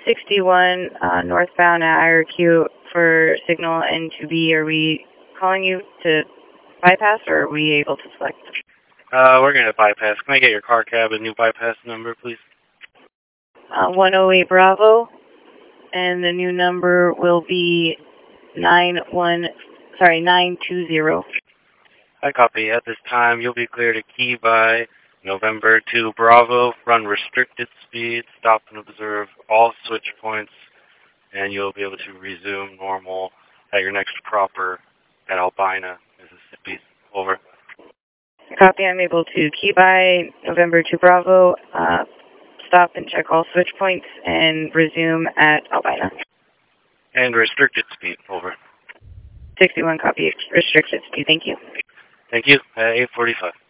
61 northbound at IRQ for signal N2B. Are we calling you to bypass, or are we able to select? We're going to bypass. Can I get your car cab and new bypass number, please? 108 Bravo, and the new number will be 920. I copy. At this time, you'll be clear to key by November 2 Bravo, run restricted speed, stop and observe all switch points, and you'll be able to resume normal at your next proper at Albina, Mississippi. Over. Copy. I'm able to key by November 2 Bravo, stop and check all switch points, and resume at Albina. And restricted speed. Over. 61 copy. Restricted speed. Thank you. Thank you. At 8:45.